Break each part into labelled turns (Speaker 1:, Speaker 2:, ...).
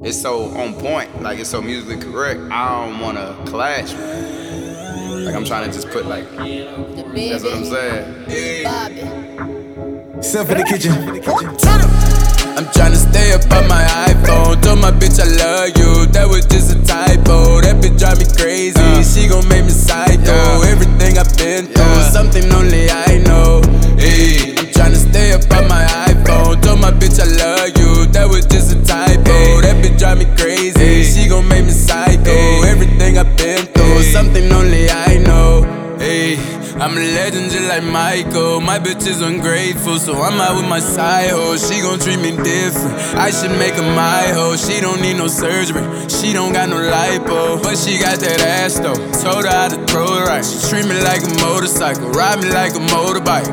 Speaker 1: it's so on point, like it's so musically correct. I don't wanna clash, man. Like I'm trying to just put like, that's what I'm saying.
Speaker 2: Step in the kitchen.
Speaker 3: I'm tryna stay up on my iPhone. Told my bitch I love you, that was just a typo. That bitch drive me crazy, she gon' make me psycho. Everything I've been through, something only I know. Hey, I'm tryna stay up on my iPhone. Told my bitch I love you, that was just a typo. That bitch drive me crazy, she gon' make me psycho. Everything I've been through, something only I know. Hey, I'm a legend just like Michael. My bitch is ungrateful, so I'm out with my side hoe. She gon' treat me different, I should make her my hoe. She don't need no surgery, she don't got no lipo, but she got that ass though. Told her how to throw it right. She treat me like a motorcycle, ride me like a motorbike.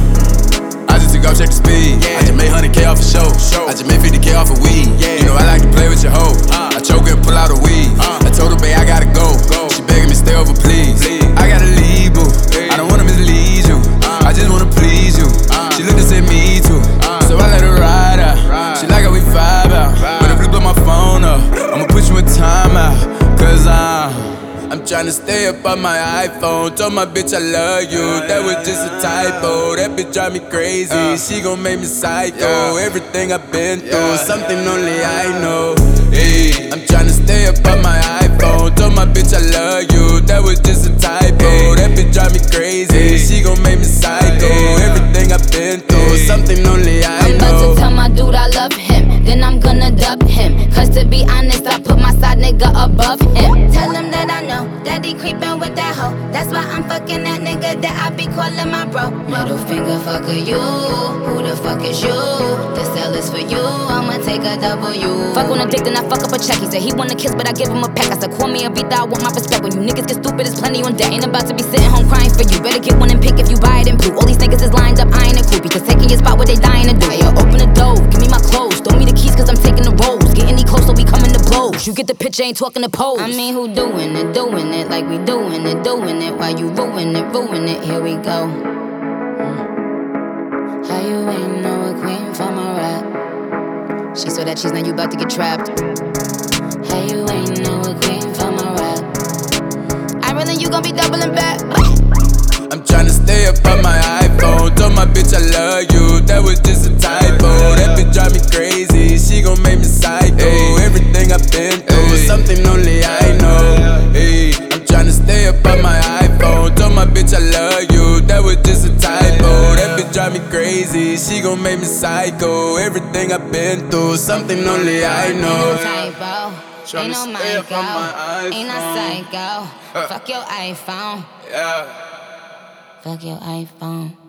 Speaker 3: I just took off, check the speed. I just made 100K off a show. I just made 50K off a weed. You know I like to play with your hoe. I choke her and pull out a weed. I told her, babe, I gotta go. She begging me, stay over, please. I gotta leave, boo. I don't wanna mislead you, I just wanna please you. She looked and said me too, so I let her ride out. She like how we vibe out, but if you blow my phone up, I'ma put you in timeout. Cause I'm tryna stay up on my iPhone. Told my bitch I love you, that was just a typo. That bitch drive me crazy, she gon' make me psycho. Everything I've been through, something only I know. Hey, I'm tryna stay up on my iPhone. Told my bitch I love you, that was just a typo. That bitch drive me crazy, she gon' make me psycho. Everything I've been through, something only I know.
Speaker 4: I'm about to tell my dude I love him, then I'm gonna dub him. Cause to be honest, I put my side nigga above him. Tell him that I know that he creepin' with that hoe. That's why I'm fucking that nigga that I be calling my bro. Middle finger fucker you, who the fuck is you? The cell is for you, I'ma take a W. Fuck on a dick, then I fuck up a check. He said he wanna kiss, but I give him a peck. I said call me a beat, I want my respect. When you niggas get stupid, there's plenty on deck. Ain't about to be sitting home crying for you. Better get one and pick if you buy it in blue. All these niggas is lined up, eyeing it cool, because taking your spot what they dying to do. Hey, yo, open the door, give me my clothes, throw me the keys cause I'm taking the rolls. Get any closer, we coming to blows. You get the picture, ain't talking to pose. I mean, who doing it like we doing it. Why you ruin it, here we go. How you ain't know a queen from a rap? She saw that cheese, now you about to get trapped. How you ain't know a queen from a rap? I really you gon' be doubling back.
Speaker 3: I'm tryna stay up on my iPhone. Told my bitch I love you, that was just a typo. That bitch drive me crazy, she gon' make me psycho. Everything I've been through, something only I know. Hey, I'm tryna stay up on my iPhone. Told my bitch I love you, that was just a typo. That bitch drive me crazy, she gon' make me psycho. Everything I've been through, something only I know.
Speaker 4: Ain't no Michael, ain't no psycho. Fuck your iPhone.
Speaker 3: Yeah.
Speaker 4: Fuck your iPhone.